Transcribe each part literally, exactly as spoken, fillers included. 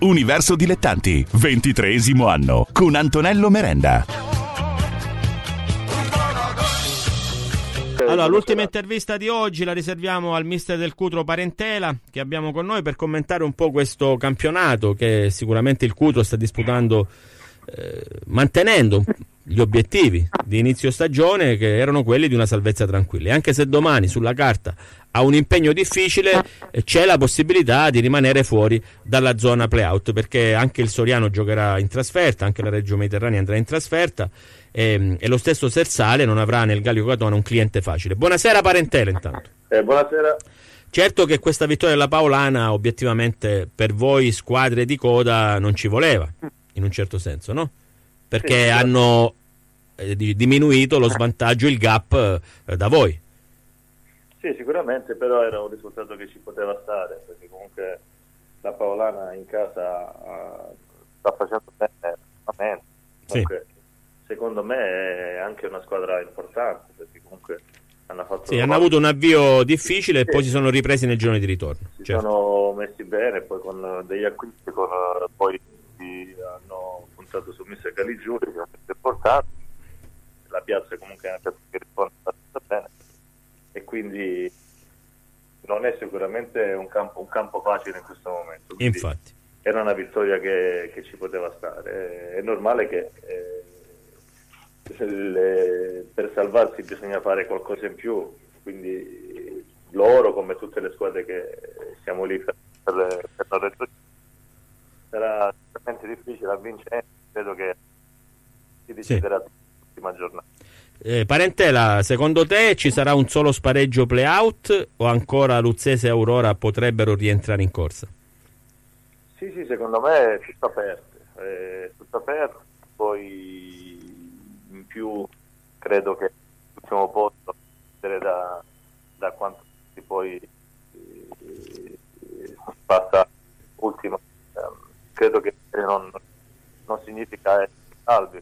Universo Dilettanti, ventitreesimo anno, con Antonello Merenda. Allora, l'ultima intervista di oggi la riserviamo al mister del Cutro Parentela, che abbiamo con noi per commentare un po' questo campionato che sicuramente il Cutro sta disputando, eh, mantenendo gli obiettivi di inizio stagione che erano quelli di una salvezza tranquilla. E anche se domani sulla carta ha un impegno difficile, eh, c'è la possibilità di rimanere fuori dalla zona play-out, perché anche il Soriano giocherà in trasferta, anche la Reggio Mediterranea andrà in trasferta, e, e lo stesso Sersale non avrà nel Gallico Catone un cliente facile. Buonasera Parentela intanto. Eh, buonasera. Certo che questa vittoria della Paolana obiettivamente per voi squadre di coda non ci voleva, in un certo senso, no? Perché sì, hanno eh, diminuito lo svantaggio, il gap eh, da voi. Sì, sicuramente, però era un risultato che ci poteva stare, perché comunque la Paolana in casa uh, sta facendo bene, comunque sì. Secondo me è anche una squadra importante, perché comunque hanno fatto... Sì, hanno avuto un avvio difficile sì. E poi si sono ripresi nel girone di ritorno. Si certo. sono messi bene, poi con degli acquisti, con, poi hanno puntato su mister Caligiuri, che è importante, la piazza comunque è una piazza che risponde bene, e quindi non è sicuramente un campo, un campo facile in questo momento. Quindi infatti era una vittoria che, che ci poteva stare. È normale che eh, le, per salvarsi bisogna fare qualcosa in più, quindi loro, come tutte le squadre che siamo lì per, per, per la retro, sarà veramente difficile a vincere. Credo che si deciderà sì. L'ultima giornata. Eh, Parentela, secondo te ci sarà un solo spareggio play-out o ancora Luzzese e Aurora potrebbero rientrare in corsa? Sì, sì, secondo me è tutto aperto, è tutto aperto, poi in più credo che l'ultimo posto da, da quanto si poi si passa ultimo, eh, credo che non, non significa essere salvi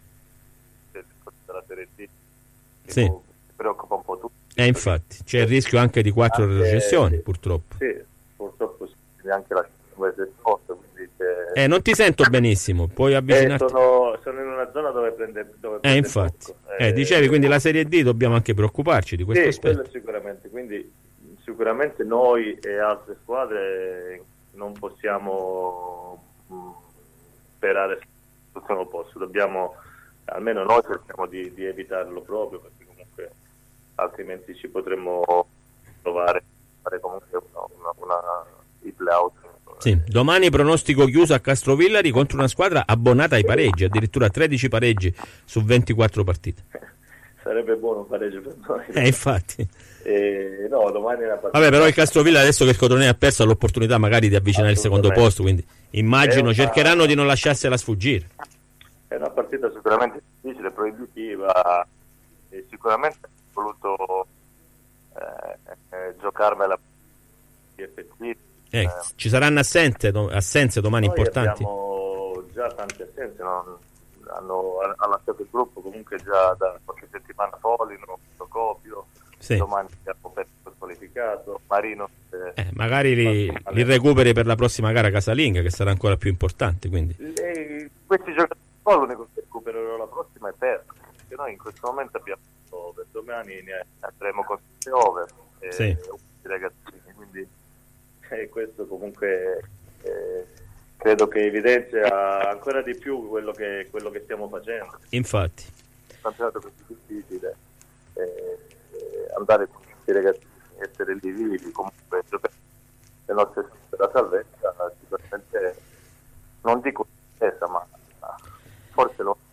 della Serie D. Sì. Preoccupa un po' tutti. E eh, infatti c'è il rischio anche di quattro anche, recessioni, purtroppo. Sì, purtroppo sì, anche la sport, quindi eh, non ti sento benissimo, puoi avvicinarti. Eh, sono, sono in una zona dove prende, dove prende eh, infatti. Eh, eh, dicevi, quindi la Serie D dobbiamo anche preoccuparci di questo sì, aspetto. Quello sicuramente, quindi sicuramente noi e altre squadre non possiamo mh, sperare sul primo posto, dobbiamo, almeno noi cerchiamo di, di evitarlo proprio, perché comunque altrimenti ci potremmo trovare fare comunque una, una, una i play-out. Sì, domani pronostico chiuso a Castrovillari contro una squadra abbonata ai pareggi, addirittura tredici pareggi su ventiquattro partite. Sarebbe buono un pareggio per noi. Eh, infatti. Eh, no, domani è una partita. Vabbè, però il Castrovillari adesso che il Cotonè ha perso ha l'opportunità magari di avvicinare il secondo posto, quindi immagino una... cercheranno di non lasciarsela sfuggire. È una partita sicuramente difficile, proibitiva, e sicuramente ho voluto eh, eh, giocarmela più effettiva. Eh, ci saranno assenze, do, assenze domani Noi importanti? Abbiamo già tante assenze, no? Hanno, hanno lasciato il gruppo comunque già da qualche settimana. Folino, Procopio, sì. Domani abbiamo perso qualificato, Marino. Eh, eh, magari li, li recuperi per la prossima gara casalinga, che sarà ancora più importante. Quindi. Le, questi giocatori l'unico che recupererò la prossima è perso, perché noi in questo momento abbiamo per domani ne andremo con sette over e sì. ragazzini, quindi e questo comunque eh, credo che evidenzia ancora di più quello che, quello che stiamo facendo. Infatti è un campionato così difficile, eh, eh, andare con questi ragazzi, essere lì vivi, comunque giocare le nostre la salvezza sicuramente, non dico stessa, ma forse lo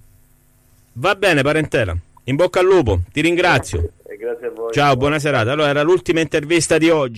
va bene. Parentela, in bocca al lupo, ti ringrazio. E grazie a voi. Ciao, buona serata. Allora, era l'ultima intervista di oggi.